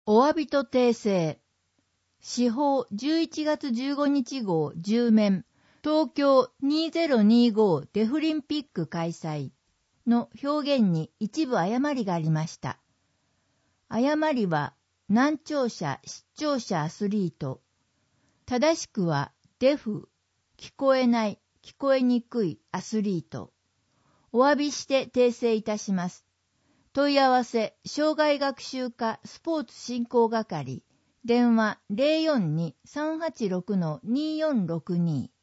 お詫びと訂正。司法11月15日号10面、東京2025デフリンピック開催の表現に一部誤りがありました。誤りは難聴者、失聴者アスリート。正しくはデフ、聞こえない、聞こえにくいアスリート。お詫びして訂正いたします。問い合わせ、障害学習課スポーツ振興係、電話 042-386-2462